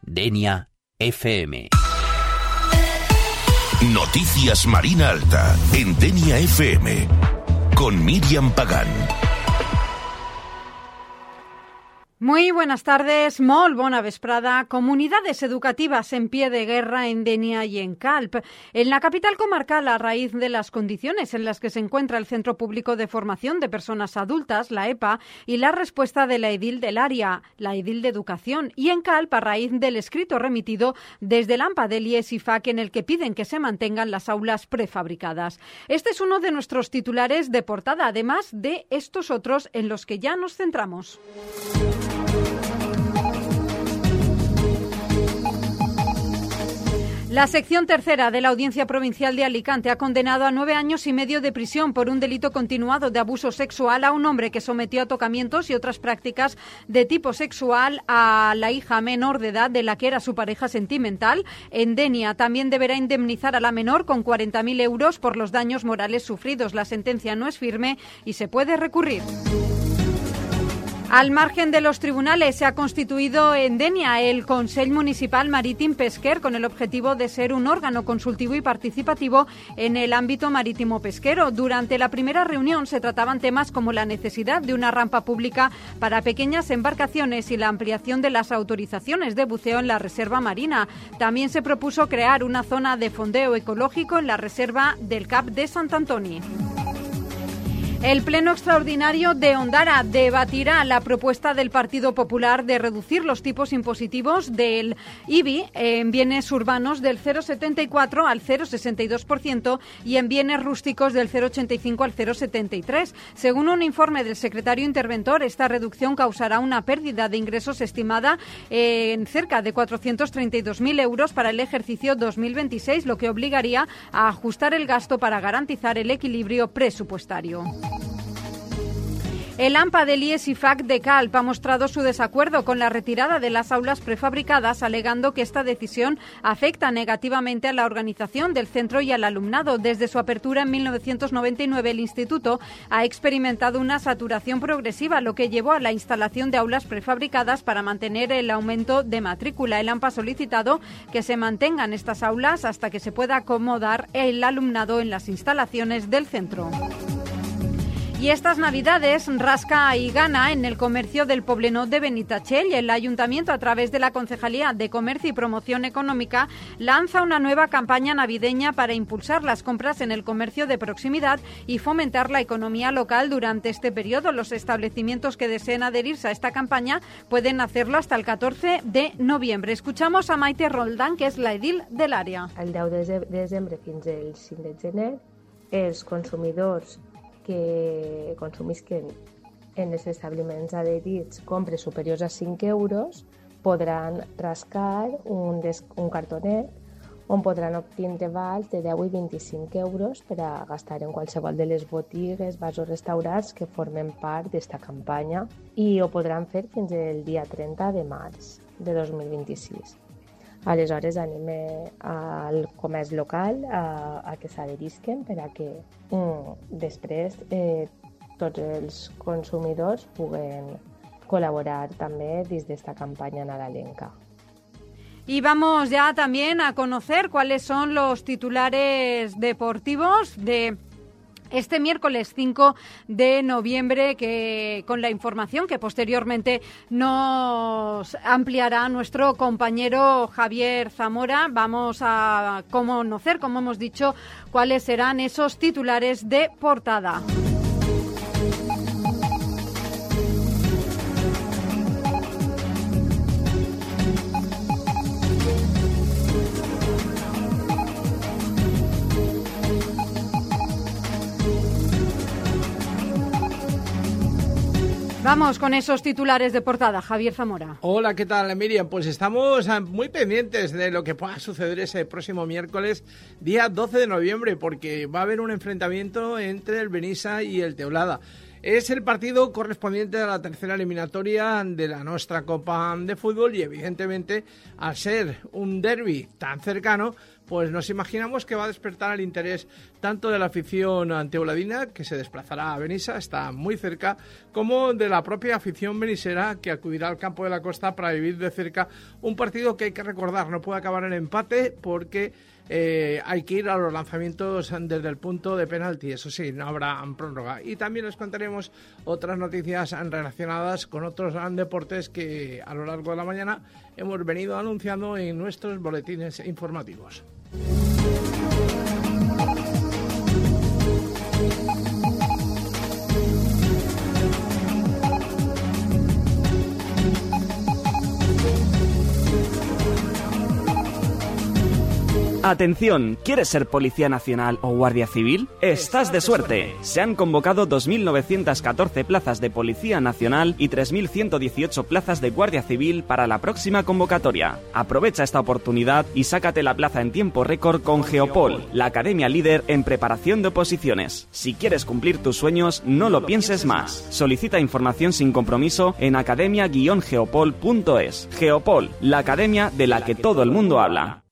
Denia FM. Noticias Marina Alta en Denia FM con Miriam Pagán. Muy buenas tardes, molt bona vesprada. Comunidades educativas en pie de guerra en Denia y en Calp. En la capital comarcal, a raíz de las condiciones en las que se encuentra el Centro Público de Formación de Personas Adultas, la EPA, y la respuesta de la edil del área, la edil de Educación, y en Calp, a raíz del escrito remitido desde el AMPA del IES y FAC en el que piden que se mantengan las aulas prefabricadas. Este es uno de nuestros titulares de portada, además de estos otros en los que ya nos centramos. La sección tercera de la Audiencia Provincial de Alicante ha condenado a 9 años y medio de prisión por un delito continuado de abuso sexual a un hombre que sometió a tocamientos y otras prácticas de tipo sexual a la hija menor de edad de la que era su pareja sentimental. En Denia también deberá indemnizar a la menor con 40.000 euros por los daños morales sufridos. La sentencia no es firme y se puede recurrir. Al margen de los tribunales, se ha constituido en Denia el Consell Municipal Marítim Pesquer con el objetivo de ser un órgano consultivo y participativo en el ámbito marítimo pesquero. Durante la primera reunión se trataban temas como la necesidad de una rampa pública para pequeñas embarcaciones y la ampliación de las autorizaciones de buceo en la reserva marina. También se propuso crear una zona de fondeo ecológico en la reserva del Cap de Sant Antoni. El Pleno Extraordinario de Ondara debatirá la propuesta del Partido Popular de reducir los tipos impositivos del IBI en bienes urbanos del 0,74 al 0,62% y en bienes rústicos del 0,85 al 0,73. Según un informe del secretario interventor, esta reducción causará una pérdida de ingresos estimada en cerca de 432.000 euros para el ejercicio 2026, lo que obligaría a ajustar el gasto para garantizar el equilibrio presupuestario. El AMPA del IES y FAC de Calp ha mostrado su desacuerdo con la retirada de las aulas prefabricadas, alegando que esta decisión afecta negativamente a la organización del centro y al alumnado. Desde su apertura en 1999, el instituto ha experimentado una saturación progresiva, lo que llevó a la instalación de aulas prefabricadas para mantener el aumento de matrícula. El AMPA ha solicitado que se mantengan estas aulas hasta que se pueda acomodar el alumnado en las instalaciones del centro. Y estas Navidades rasca y gana en el comercio del Poblenou de Benitatxell. El Ayuntamiento, a través de la Concejalía de Comercio y Promoción Económica, lanza una nueva campaña navideña para impulsar las compras en el comercio de proximidad y fomentar la economía local durante este periodo. Los establecimientos que deseen adherirse a esta campaña pueden hacerlo hasta el 14 de noviembre. Escuchamos a Maite Roldán, que es la edil del área. El 10 de desembre fins al 5 de gener, els consumidors que consumisquen en els establiments adherits compres superiors a 5 euros podran rascar un cartonet on podran obtenir vals de 10 i 25 euros per a gastar en qualsevol de les botigues, bars o restaurants que formen part d'esta campanya i ho podran fer fins el dia 30 de març de 2026. Aleshores anem al comerç local a que s'adherisquen per a que després tots els consumidors puguen colaborar també dins d'esta campanya nadalenca. Y vamos ya también a conocer cuáles son los titulares deportivos de este miércoles 5 de noviembre, que con la información que posteriormente nos ampliará nuestro compañero Javier Zamora. Vamos a conocer, como hemos dicho, cuáles serán esos titulares de portada. Vamos con esos titulares de portada. Javier Zamora. Hola, ¿qué tal, Miriam? Pues estamos muy pendientes de lo que pueda suceder ese próximo miércoles, día 12 de noviembre, porque va a haber un enfrentamiento entre el Benissa y el Teulada. Es el partido correspondiente a la tercera eliminatoria de la nuestra Copa de Fútbol y, evidentemente, al ser un derbi tan cercano, pues nos imaginamos que va a despertar el interés tanto de la afición anteuladina, que se desplazará a Benissa, está muy cerca, como de la propia afición benisera, que acudirá al campo de la Costa para vivir de cerca un partido que hay que recordar, no puede acabar en empate porque hay que ir a los lanzamientos desde el punto de penalti, eso sí, no habrá prórroga. Y también les contaremos otras noticias relacionadas con otros deportes que a lo largo de la mañana hemos venido anunciando en nuestros boletines informativos. Atención, ¿quieres ser Policía Nacional o Guardia Civil? ¡Estás de suerte! Se han convocado 2.914 plazas de Policía Nacional y 3.118 plazas de Guardia Civil para la próxima convocatoria. Aprovecha esta oportunidad y sácate la plaza en tiempo récord con Geopol, la academia líder en preparación de oposiciones. Si quieres cumplir tus sueños, no lo pienses más. Solicita información sin compromiso en academia-geopol.es. Geopol, la academia de la que todo el mundo habla.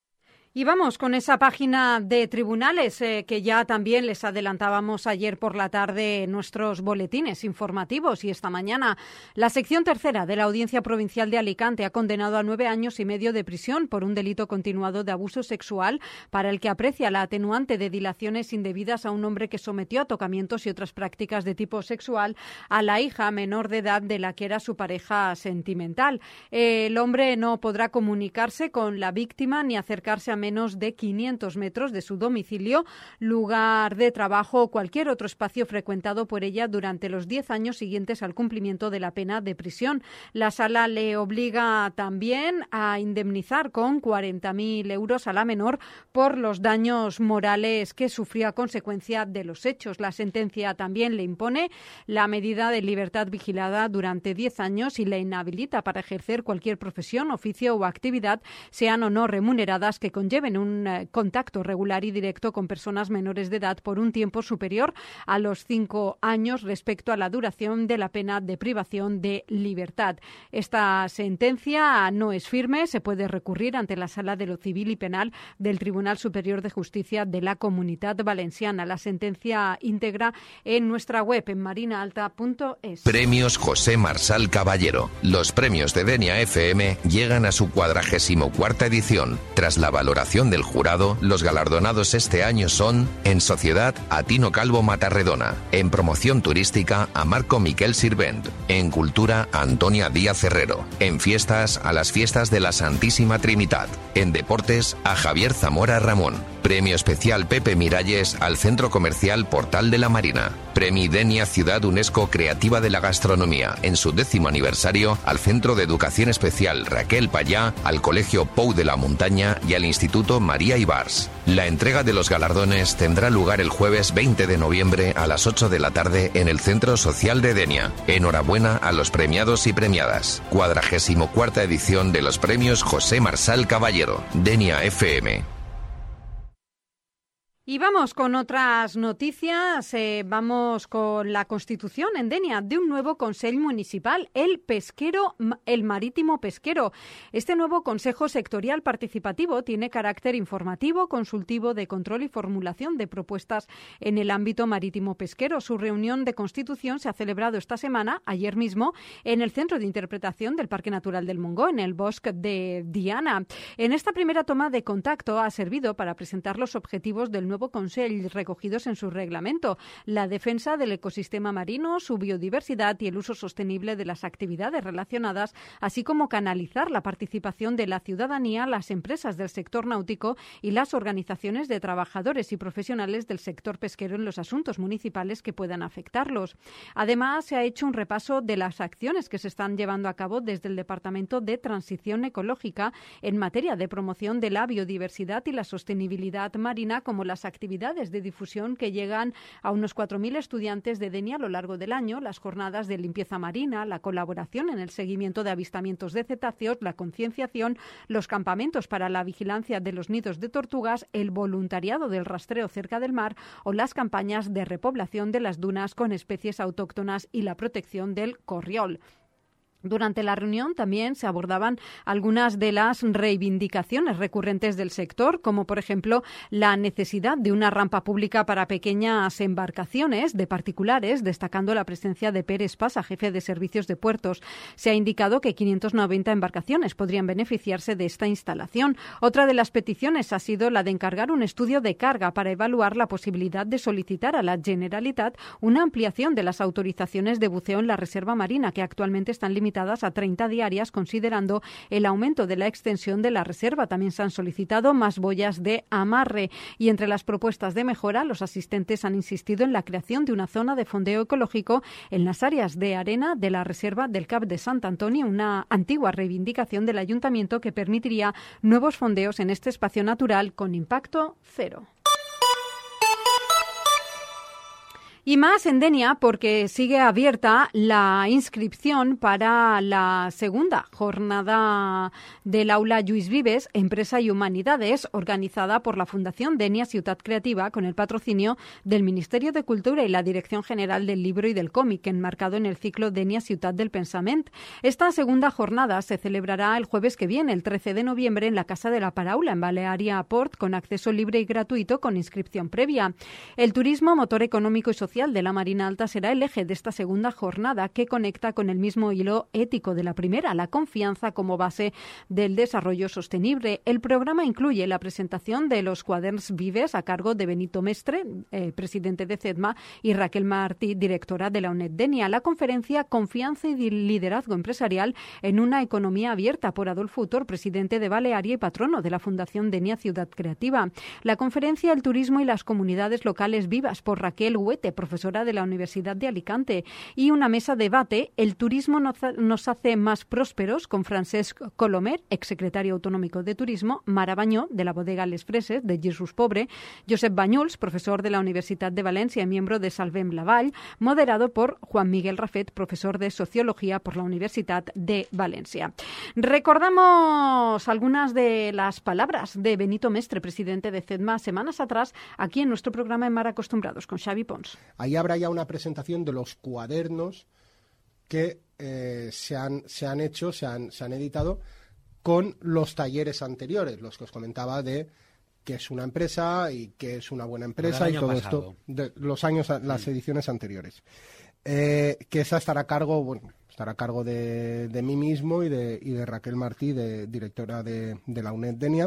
Y vamos con esa página de tribunales que ya también les adelantábamos ayer por la tarde en nuestros boletines informativos y esta mañana. La sección tercera de la Audiencia Provincial de Alicante ha condenado a 9 años y medio de prisión por un delito continuado de abuso sexual para el que aprecia la atenuante de dilaciones indebidas a un hombre que sometió a tocamientos y otras prácticas de tipo sexual a la hija menor de edad de la que era su pareja sentimental. El hombre no podrá comunicarse con la víctima ni acercarse a menos de 500 metros de su domicilio, lugar de trabajo o cualquier otro espacio frecuentado por ella durante los 10 años siguientes al cumplimiento de la pena de prisión. La sala le obliga también a indemnizar con 40.000 euros a la menor por los daños morales que sufrió a consecuencia de los hechos. La sentencia también le impone la medida de libertad vigilada durante 10 años y la inhabilita para ejercer cualquier profesión, oficio o actividad, sean o no remuneradas, que conlleven un contacto regular y directo con personas menores de edad por un tiempo superior a los 5 años respecto a la duración de la pena de privación de libertad. Esta sentencia no es firme, se puede recurrir ante la Sala de lo Civil y Penal del Tribunal Superior de Justicia de la Comunitat Valenciana. La sentencia íntegra en nuestra web en marinaalta.es. Premios José Marsal Caballero. Los premios de Denia FM llegan a su 44ª edición. Tras la valoración del jurado, los galardonados este año son: en Sociedad, a Tino Calvo Matarredona; en Promoción Turística, a Marco Miquel Sirvent; en Cultura, a Antonia Díaz Herrero; en Fiestas, a las Fiestas de la Santísima Trinidad; en Deportes, a Javier Zamora Ramón. Premio especial Pepe Miralles al Centro Comercial Portal de la Marina. Premio Denia Ciudad UNESCO Creativa de la Gastronomía en su 10º aniversario al Centro de Educación Especial Raquel Payá, al Colegio Pou de la Montaña y al Instituto María Ibars. La entrega de los galardones tendrá lugar el jueves 20 de noviembre a las 8 de la tarde en el Centro Social de Denia. Enhorabuena a los premiados y premiadas. 44ª edición de los premios José Marsal Caballero. Denia FM. Y vamos con otras noticias. Vamos con la constitución en Denia de un nuevo Consell Municipal, el Marítimo Pesquero. Este nuevo Consejo Sectorial Participativo tiene carácter informativo, consultivo, de control y formulación de propuestas en el ámbito marítimo pesquero. Su reunión de constitución se ha celebrado esta semana, ayer mismo, en el Centro de Interpretación del Parque Natural del Montgó, en el Bosque de Diana. En esta primera toma de contacto ha servido para presentar los objetivos del nuevo Consell recogidos en su reglamento: la defensa del ecosistema marino, su biodiversidad y el uso sostenible de las actividades relacionadas, así como canalizar la participación de la ciudadanía, las empresas del sector náutico y las organizaciones de trabajadores y profesionales del sector pesquero en los asuntos municipales que puedan afectarlos. Además, se ha hecho un repaso de las acciones que se están llevando a cabo desde el Departamento de Transición Ecológica en materia de promoción de la biodiversidad y la sostenibilidad marina, como las actividades de difusión que llegan a unos 4.000 estudiantes de Denia a lo largo del año, las jornadas de limpieza marina, la colaboración en el seguimiento de avistamientos de cetáceos, la concienciación, los campamentos para la vigilancia de los nidos de tortugas, el voluntariado del rastreo cerca del mar o las campañas de repoblación de las dunas con especies autóctonas y la protección del corriol. Durante la reunión también se abordaban algunas de las reivindicaciones recurrentes del sector, como por ejemplo la necesidad de una rampa pública para pequeñas embarcaciones de particulares, destacando la presencia de Pérez Pasa, jefe de servicios de puertos. Se ha indicado que 590 embarcaciones podrían beneficiarse de esta instalación. Otra de las peticiones ha sido la de encargar un estudio de carga para evaluar la posibilidad de solicitar a la Generalitat una ampliación de las autorizaciones de buceo en la reserva marina, que actualmente están limitadas a 30 diarias, considerando el aumento de la extensión de la reserva. También se han solicitado más boyas de amarre. Y entre las propuestas de mejora, los asistentes han insistido en la creación de una zona de fondeo ecológico en las áreas de arena de la reserva del Cap de Sant Antoni, una antigua reivindicación del ayuntamiento que permitiría nuevos fondeos en este espacio natural con impacto cero. Y más en Denia, porque sigue abierta la inscripción para la segunda jornada del Aula Lluís Vives, Empresa y Humanidades, organizada por la Fundación Denia Ciutat Creativa con el patrocinio del Ministerio de Cultura y la Dirección General del Libro y del Cómic, enmarcado en el ciclo Denia Ciutat del Pensament. Esta segunda jornada se celebrará el jueves que viene, el 13 de noviembre, en la Casa de la Paraula, en Balearia Port, con acceso libre y gratuito con inscripción previa. El turismo, motor económico y social de la Marina Alta, será el eje de esta segunda jornada, que conecta con el mismo hilo ético de la primera, la confianza como base del desarrollo sostenible. El programa incluye la presentación de los Quaderns Vives a cargo de Benito Mestre, presidente de CEDMA, y Raquel Martí, directora de la UNED Denia. La conferencia Confianza y liderazgo empresarial en una economía abierta, por Adolfo Utor, presidente de Balearia y patrono de la Fundación Denia Ciutat Creativa. La conferencia El turismo y las comunidades locales vivas, por Raquel Huete, profesora de la Universidad de Alicante, y una mesa de debate, El turismo nos hace más prósperos, con Francesc Colomer, exsecretario autonómico de Turismo, Mara Bañó, de la bodega Les Freses, de Jesús Pobre, Josep Bañuls, profesor de la Universidad de Valencia y miembro de Salvem la Vall, moderado por Juan Miguel Rafet, profesor de Sociología por la Universidad de Valencia. Recordamos algunas de las palabras de Benito Mestre, presidente de CEDMA, semanas atrás, aquí en nuestro programa En Mar Acostumbrados, con Xavi Pons. Ahí habrá ya una presentación de los cuadernos que se han editado con los talleres anteriores, los que os comentaba de qué es una empresa y qué es una buena empresa y todo pasado. Esto de los años, las ediciones anteriores. Que esa estará a cargo de mí mismo y de Raquel Martí, directora de la UNED Denia.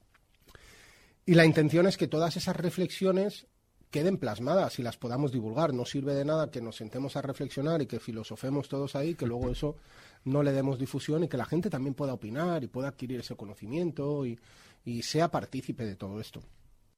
Y la intención es que todas esas reflexiones queden plasmadas y las podamos divulgar. No sirve de nada que nos sentemos a reflexionar y que filosofemos todos ahí, que luego eso no le demos difusión y que la gente también pueda opinar y pueda adquirir ese conocimiento y sea partícipe de todo esto.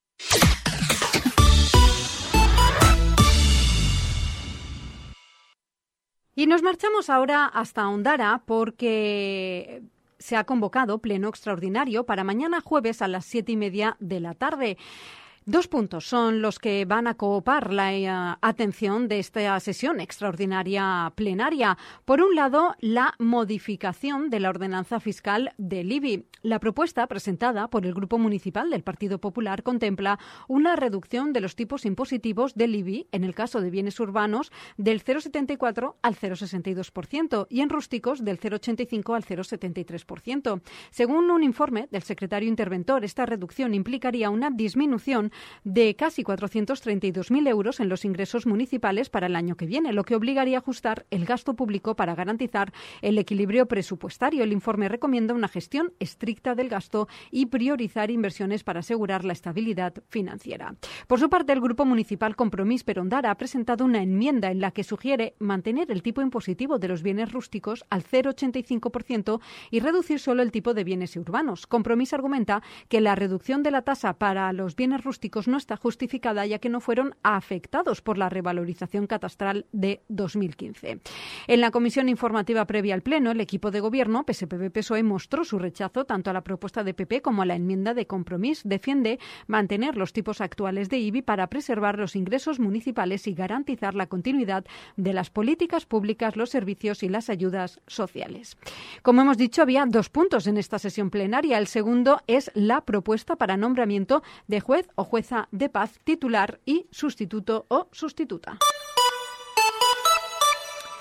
Y nos marchamos ahora hasta Ondara, porque se ha convocado pleno extraordinario para mañana jueves a las 7:30 de la tarde. Dos puntos son los que van a copar la atención de esta sesión extraordinaria plenaria. Por un lado, la modificación de la ordenanza fiscal del IBI. La propuesta presentada por el Grupo Municipal del Partido Popular contempla una reducción de los tipos impositivos del IBI, en el caso de bienes urbanos, del 0,74 al 0,62% y en rústicos del 0,85 al 0,73%. Según un informe del secretario interventor, esta reducción implicaría una disminución de casi 432.000 euros en los ingresos municipales para el año que viene, lo que obligaría a ajustar el gasto público para garantizar el equilibrio presupuestario. El informe recomienda una gestión estricta del gasto y priorizar inversiones para asegurar la estabilidad financiera. Por su parte, el Grupo Municipal Compromís per Ondara ha presentado una enmienda en la que sugiere mantener el tipo impositivo de los bienes rústicos al 0,85% y reducir solo el tipo de bienes urbanos. Compromís argumenta que la reducción de la tasa para los bienes rústicos no está justificada, ya que no fueron afectados por la revalorización catastral de 2015. En la comisión informativa previa al Pleno, el equipo de gobierno, PSPB-PSOE, mostró su rechazo tanto a la propuesta de PP como a la enmienda de Compromís. Defiende mantener los tipos actuales de IBI para preservar los ingresos municipales y garantizar la continuidad de las políticas públicas, los servicios y las ayudas sociales. Como hemos dicho, había dos puntos en esta sesión plenaria. El segundo es la propuesta para nombramiento de juez o jueza de paz titular y sustituto o sustituta.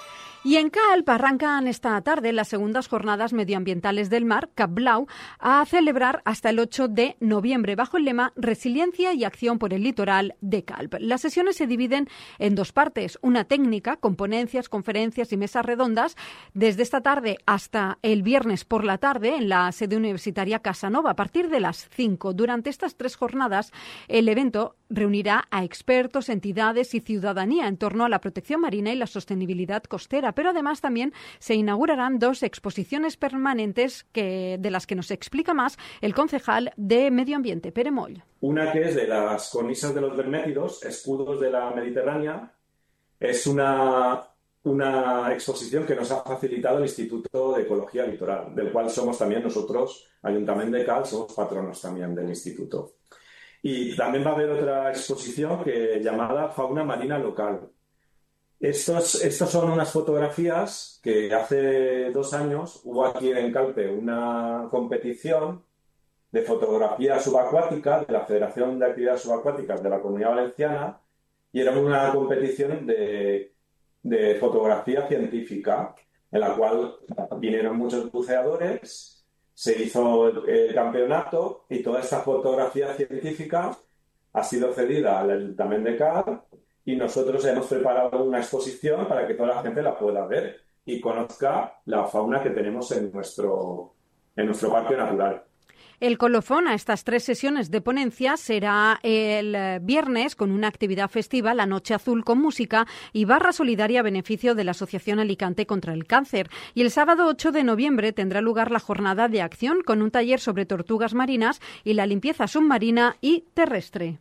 Y en Calp arrancan esta tarde las segundas jornadas medioambientales del mar, Cap Blau, a celebrar hasta el 8 de noviembre, bajo el lema Resiliencia y Acción por el Litoral de Calp. Las sesiones se dividen en dos partes, una técnica, con ponencias, conferencias y mesas redondas, desde esta tarde hasta el viernes por la tarde en la sede universitaria Casanova, a partir de las 5. Durante estas 3 jornadas, el evento reunirá a expertos, entidades y ciudadanía en torno a la protección marina y la sostenibilidad costera, pero además también se inaugurarán 2 exposiciones permanentes de las que nos explica más el concejal de Medio Ambiente, Pere Moll. Una que es de las cornisas de los Bermétidos, escudos de la Mediterránea. Es una exposición que nos ha facilitado el Instituto de Ecología Litoral, del cual somos también nosotros, Ayuntamiento de Calp, somos patronos también del instituto. Y también va a haber otra exposición llamada Fauna Marina Local. Estos son unas fotografías que hace 2 años hubo aquí en Calpe una competición de fotografía subacuática de la Federación de Actividades Subacuáticas de la Comunidad Valenciana, y era una competición de fotografía científica en la cual vinieron muchos buceadores, se hizo el campeonato y toda esta fotografía científica ha sido cedida al Ayuntamiento de Calp. Y nosotros hemos preparado una exposición para que toda la gente la pueda ver y conozca la fauna que tenemos en nuestro parque natural. El colofón a estas 3 sesiones de ponencia será el viernes con una actividad festiva, la Noche Azul, con música y barra solidaria a beneficio de la Asociación Alicante contra el Cáncer. Y el sábado 8 de noviembre tendrá lugar la jornada de acción con un taller sobre tortugas marinas y la limpieza submarina y terrestre.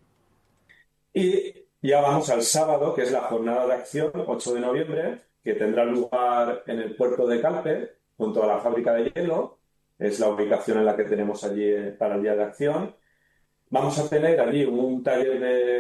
Y ya vamos al sábado, que es la jornada de acción, 8 de noviembre, que tendrá lugar en el puerto de Calpe, junto a la fábrica de hielo. Es la ubicación en la que tenemos allí para el Día de Acción. Vamos a tener allí un taller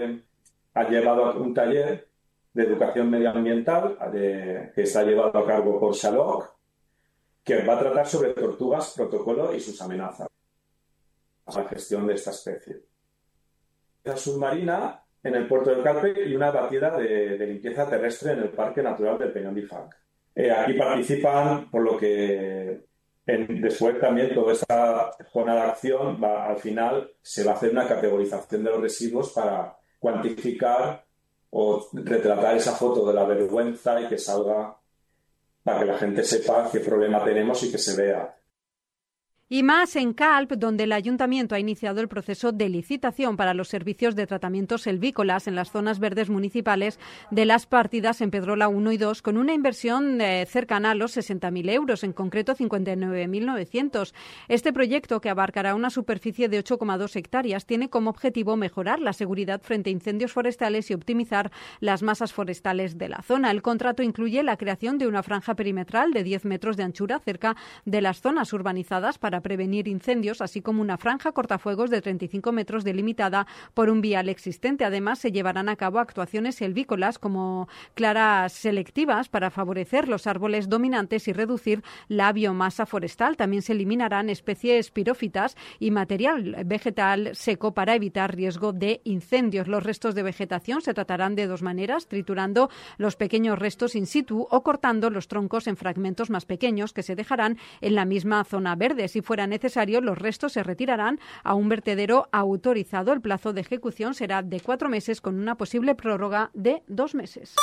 de educación medioambiental que está llevado a cargo por Xaloc, que va a tratar sobre tortugas, protocolo y sus amenazas a la gestión de esta especie. La submarina en el puerto de Calpe y una batida de limpieza terrestre en el Parque Natural del Peñón de Ifanc. Aquí participan, por lo que después también toda esta jornada de acción, al final se va a hacer una categorización de los residuos para cuantificar o retratar esa foto de la vergüenza y que salga para que la gente sepa qué problema tenemos y que se vea. Y más en Calp, donde el Ayuntamiento ha iniciado el proceso de licitación para los servicios de tratamientos selvícolas en las zonas verdes municipales de las partidas en Pedrola 1 y 2, con una inversión cercana a los 60.000 euros, en concreto 59.900. Este proyecto, que abarcará una superficie de 8,2 hectáreas, tiene como objetivo mejorar la seguridad frente a incendios forestales y optimizar las masas forestales de la zona. El contrato incluye la creación de una franja perimetral de 10 metros de anchura cerca de las zonas urbanizadas para prevenir incendios, así como una franja cortafuegos de 35 metros delimitada por un vial existente. Además, se llevarán a cabo actuaciones selvícolas como claras selectivas para favorecer los árboles dominantes y reducir la biomasa forestal. También se eliminarán especies pirófitas y material vegetal seco para evitar riesgo de incendios. Los restos de vegetación se tratarán de 2 maneras: triturando los pequeños restos in situ o cortando los troncos en fragmentos más pequeños que se dejarán en la misma zona verde. Si fuera necesario, los restos se retirarán a un vertedero autorizado. El plazo de ejecución será de 4 meses, con una posible prórroga de 2 meses.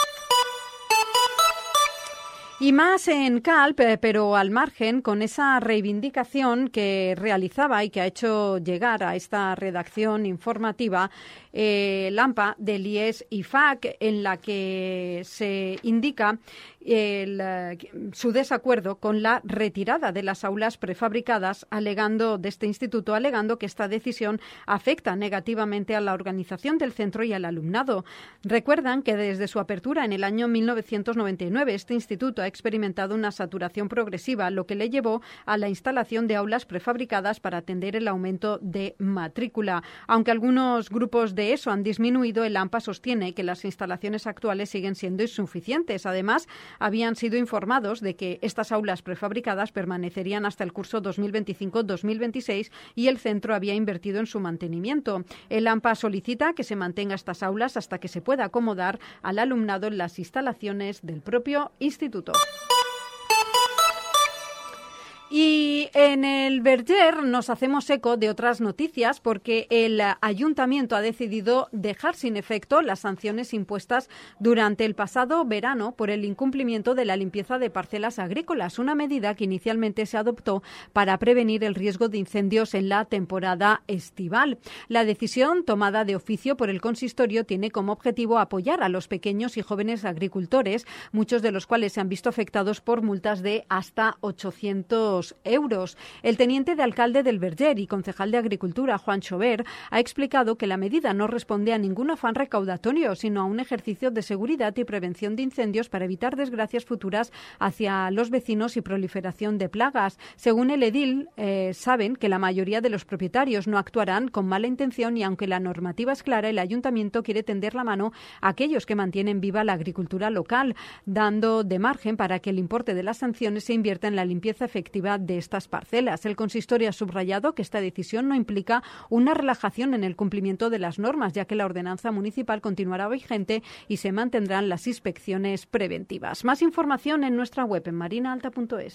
Y más en Calp, pero al margen, con esa reivindicación que realizaba y que ha hecho llegar a esta redacción informativa Lampa del IES IFAC, en la que se indica su desacuerdo con la retirada de las aulas prefabricadas de este instituto, alegando que esta decisión afecta negativamente a la organización del centro y al alumnado. Recuerdan que desde su apertura en el año 1999 este instituto ha experimentado una saturación progresiva, lo que le llevó a la instalación de aulas prefabricadas para atender el aumento de matrícula. Aunque algunos grupos de ESO han disminuido, el AMPA sostiene que las instalaciones actuales siguen siendo insuficientes. Además, habían sido informados de que estas aulas prefabricadas permanecerían hasta el curso 2025-2026 y el centro había invertido en su mantenimiento. El AMPA solicita que se mantenga estas aulas hasta que se pueda acomodar al alumnado en las instalaciones del propio instituto. Y en el Verger nos hacemos eco de otras noticias porque el ayuntamiento ha decidido dejar sin efecto las sanciones impuestas durante el pasado verano por el incumplimiento de la limpieza de parcelas agrícolas, una medida que inicialmente se adoptó para prevenir el riesgo de incendios en la temporada estival. La decisión, tomada de oficio por el consistorio, tiene como objetivo apoyar a los pequeños y jóvenes agricultores, muchos de los cuales se han visto afectados por multas de hasta 800 euros. El teniente de alcalde del Verger y concejal de Agricultura, Juan Chover, ha explicado que la medida no responde a ningún afán recaudatorio, sino a un ejercicio de seguridad y prevención de incendios para evitar desgracias futuras hacia los vecinos y proliferación de plagas. Según el edil, saben que la mayoría de los propietarios no actuarán con mala intención y aunque la normativa es clara, el ayuntamiento quiere tender la mano a aquellos que mantienen viva la agricultura local, dando de margen para que el importe de las sanciones se invierta en la limpieza efectiva de estas parcelas. El consistorio ha subrayado que esta decisión no implica una relajación en el cumplimiento de las normas, ya que la ordenanza municipal continuará vigente y se mantendrán las inspecciones preventivas. Más información en nuestra web en marinaalta.es.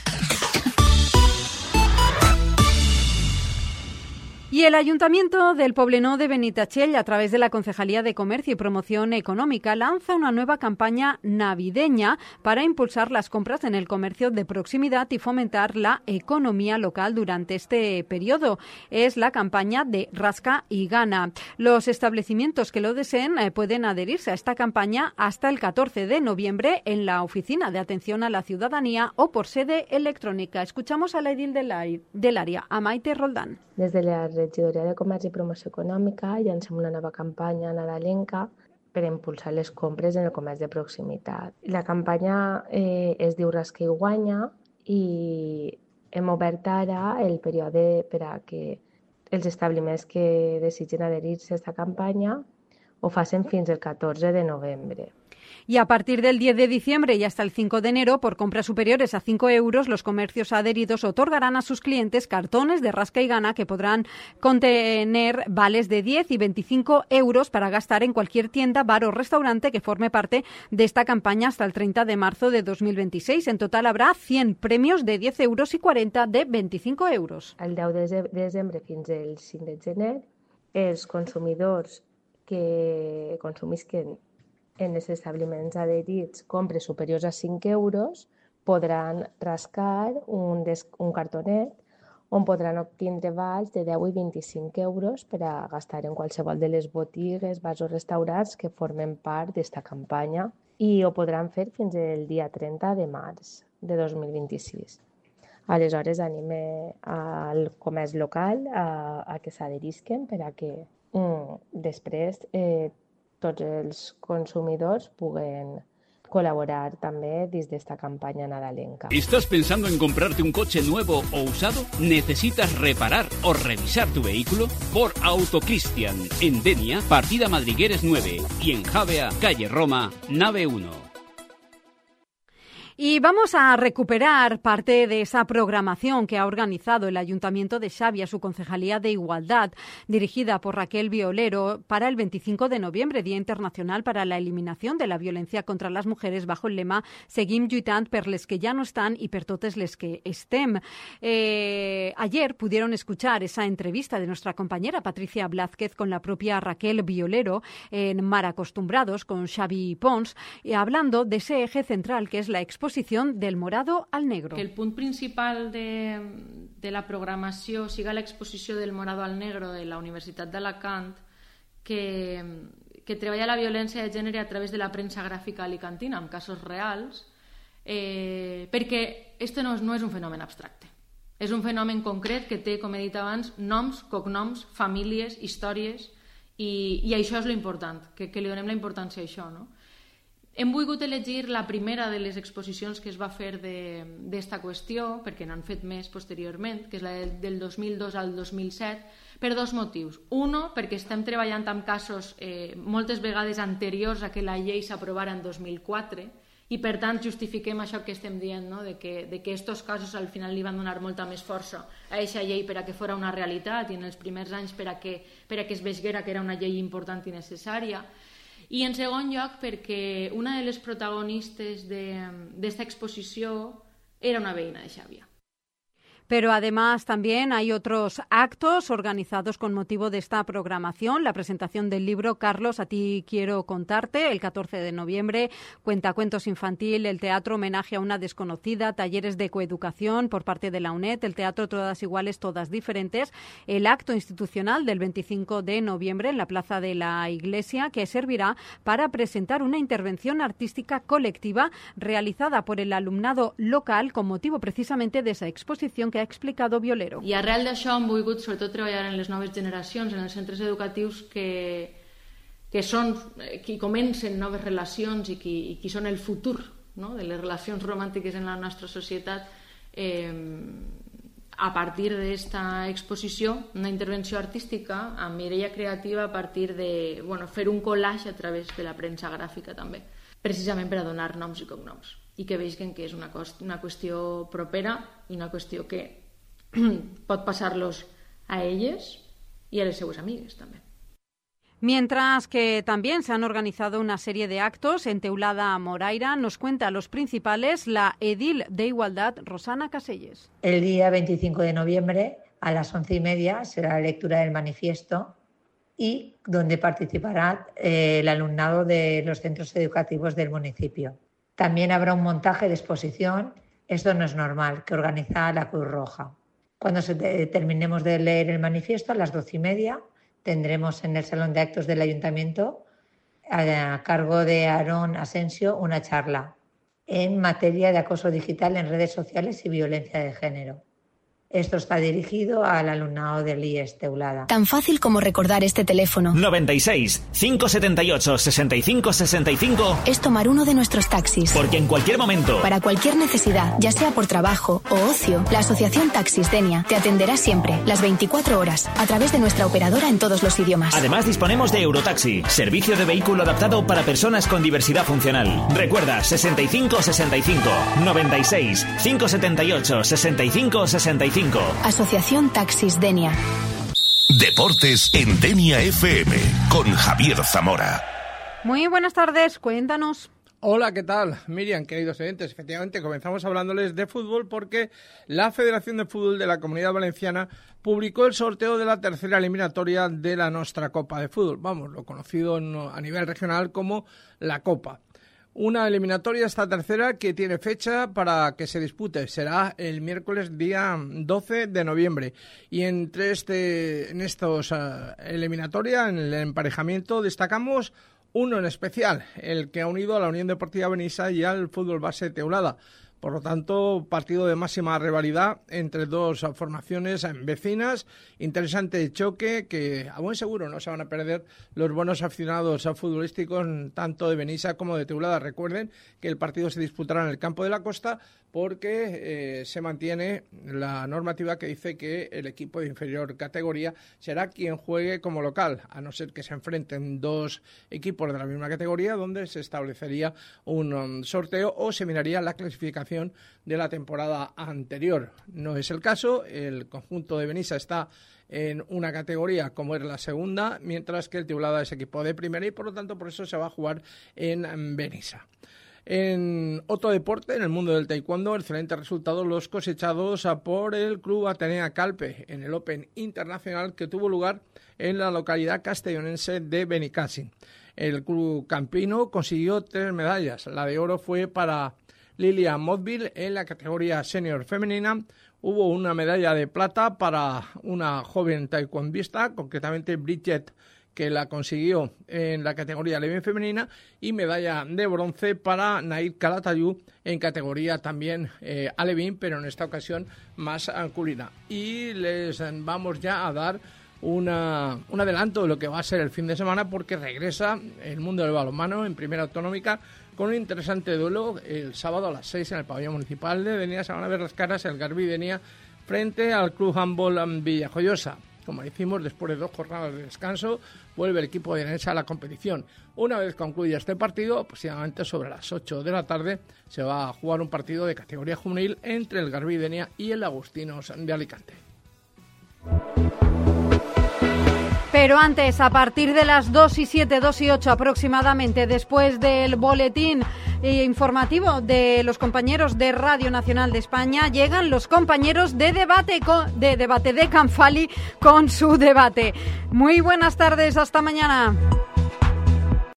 Y el Ayuntamiento del Poblenou de Benitatxell, a través de la Concejalía de Comercio y Promoción Económica, lanza una nueva campaña navideña para impulsar las compras en el comercio de proximidad y fomentar la economía local durante este periodo. Es la campaña de Rasca y Gana. Los establecimientos que lo deseen pueden adherirse a esta campaña hasta el 14 de noviembre en la Oficina de Atención a la Ciudadanía o por sede electrónica. Escuchamos a la edil del área, a Maite Roldán. Des de la Regidoria de Comerç i Promoció Econòmica llancem una nova campanya nadalenca per impulsar les compres en el comerç de proximitat. La campanya es diu Rasca i Guanya i hem obert ara el període per a que els establiments que desitgen adherir-se a aquesta campanya ho facin fins el 14 de novembre. Y a partir del 10 de diciembre y hasta el 5 de enero, por compras superiores a 5 euros, los comercios adheridos otorgarán a sus clientes cartones de Rasca y Gana que podrán contener vales de 10 y 25 euros para gastar en cualquier tienda, bar o restaurante que forme parte de esta campaña hasta el 30 de marzo de 2026. En total habrá 100 premios de 10 euros y 40 de 25 euros. El 10 de desembre fins al 5 de gener, els consumidors que consumisquen en els establiments adherits compres superiors a 5 euros podran rascar un cartonet on podran obtindre vals de 10 i 25 euros per a gastar en qualsevol de les botigues, bars o restaurants que formen part d'esta campanya i ho podran fer fins al dia 30 de març de 2026. Aleshores, anime al comerç local a que s'adherisquen per a que després tots els consumidors puguen colaborar también desde esta campaña nadalenca. ¿Estás pensando en comprarte un coche nuevo o usado? ¿Necesitas reparar o revisar tu vehículo? Por Autocristian, en Denia, partida Madrigueres 9 y en Javea, calle Roma, nave 1. Y vamos a recuperar parte de esa programación que ha organizado el Ayuntamiento de Xàbia, su Concejalía de Igualdad, dirigida por Raquel Violero, para el 25 de noviembre, Día Internacional para la Eliminación de la Violencia contra las Mujeres, bajo el lema Seguim lluitant per les que ja no estan i per totes les que estem. Ayer pudieron escuchar esa entrevista de nuestra compañera Patricia Blázquez con la propia Raquel Violero en Mar Acostumbrados con Xavi Pons, hablando de ese eje central que es la exposición del morado al negro. Que el punt principal de la programació siga l'exposició del morado al negro de la Universitat d'Alacant, que treballa la violència de gènere a través de la premsa gràfica alicantina, amb casos reals, perquè este no és un fenomen abstracte. És un fenomen concret que té, com he dit abans, noms, cognoms, famílies, històries, i això és l'important, que li donem la importància a això, no? Hem volgut elegir la primera de les exposicions que es va fer d'esta qüestió, perquè n'han fet més posteriorment, que és la del 2002 al 2007, per dos motius. Uno, perquè estem treballant amb casos moltes vegades anteriors a que la llei s'aprovara en 2004 i per tant justifiquem això que estem dient, no? de que estos casos al final li van donar molta més força a aquesta llei per a que fora una realitat i en els primers anys per a que es veiguera que era una llei important i necessària. I en segon lloc perquè una de les protagonistes d'esta exposició era una veïna de Xàbia. Pero además también hay otros actos organizados con motivo de esta programación. La presentación del libro Carlos, a ti quiero contarte, el 14 de noviembre, cuentacuentos infantil, el teatro homenaje a una desconocida, talleres de coeducación por parte de la UNED, el teatro Todas Iguales, Todas Diferentes, el acto institucional del 25 de noviembre en la Plaza de la Iglesia, que servirá para presentar una intervención artística colectiva realizada por el alumnado local con motivo precisamente de esa exposición que ha explicado Violero. I arrel d'això hem volgut sobretot treballar en les noves generacions, en els centres educatius que són qui comencen noves relacions i qui són el futur, no?, de les relacions romàntiques en la nostra societat. A partir d'esta exposició, una intervenció artística amb mirella creativa a partir de fer un collage a través de la premsa gràfica també, precisament per a donar noms i cognoms i que vegin que és una qüestió propera i una qüestió que pot passar-los a elles y a les seues amigues también. Mientras que también se han organizado una serie de actos en Teulada Moraira, nos cuenta los principales la edil de Igualdad, Rosana Caselles. El día 25 de noviembre a las 11:30 será la lectura del manifiesto y donde participará el alumnado de los centros educativos del municipio. También habrá un montaje de exposición, Esto no es normal, que organiza la Cruz Roja. Cuando terminemos de leer el manifiesto, a las 12:30, tendremos en el Salón de Actos del Ayuntamiento, a cargo de Aarón Asensio, una charla en materia de acoso digital en redes sociales y violencia de género. Esto está dirigido al alumnado del IES Teulada. Tan fácil como recordar este teléfono. 96 578 65 65. Es tomar uno de nuestros taxis. Porque en cualquier momento, para cualquier necesidad, ya sea por trabajo o ocio, la Asociación Taxis Denia te atenderá siempre, las 24 horas, a través de nuestra operadora en todos los idiomas. Además disponemos de Eurotaxi, servicio de vehículo adaptado para personas con diversidad funcional. Recuerda, 65 65 96 578 65 65. Asociación Taxis Denia. Deportes en Denia FM con Javier Zamora. Muy buenas tardes, cuéntanos. Hola, ¿qué tal? Miriam, queridos oyentes, efectivamente comenzamos hablándoles de fútbol porque la Federación de Fútbol de la Comunidad Valenciana publicó el sorteo de la tercera eliminatoria de la Nostra Copa de Fútbol, lo conocido a nivel regional como la Copa. Una eliminatoria, esta tercera, que tiene fecha para que se dispute. Será el miércoles día 12 de noviembre. Y en estos eliminatoria, en el emparejamiento, destacamos uno en especial, el que ha unido a la Unión Deportiva Benissa y al Fútbol Base Teulada. Por lo tanto, partido de máxima rivalidad entre dos formaciones vecinas. Interesante choque que a buen seguro no se van a perder los buenos aficionados futbolísticos tanto de Benissa como de Teulada. Recuerden que el partido se disputará en el campo de la Costa porque se mantiene la normativa que dice que el equipo de inferior categoría será quien juegue como local, a no ser que se enfrenten dos equipos de la misma categoría, donde se establecería un sorteo o se miraría la clasificación de la temporada anterior. No es el caso, el conjunto de Benissa está en una categoría como es la segunda, mientras que el Teulada es equipo de primera y por lo tanto por eso se va a jugar en Benissa. En otro deporte, en el mundo del taekwondo, excelentes resultados los cosechados por el Club Atenea Calpe en el Open Internacional que tuvo lugar en la localidad castellonense de Benicàssim. El club campino consiguió 3 medallas. La de oro fue para Lilia Motville en la categoría senior femenina. Hubo una medalla de plata para una joven taekwondista, concretamente Bridget, que la consiguió en la categoría alevín femenina, y medalla de bronce para Nair Calatayud en categoría también alevín, pero en esta ocasión masculina. Y les vamos ya a dar un adelanto de lo que va a ser el fin de semana, porque regresa el mundo del balonmano en primera autonómica con un interesante duelo el sábado a las 6 en el pabellón municipal de Denia. Se van a ver las caras el Garbí Denia frente al Club Handball Villajoyosa. Como decimos, después de 2 jornadas de descanso, vuelve el equipo de Denia a la competición. Una vez concluya este partido, aproximadamente sobre las 8 de la tarde, se va a jugar un partido de categoría juvenil entre el Garbí Denia y el Agustinos de Alicante. Pero antes, a partir de las 2 y 7, 2 y 8 aproximadamente, después del boletín, informativo de los compañeros de Radio Nacional de España llegan los compañeros de debate de Can Fali con su debate. Muy buenas tardes, hasta mañana.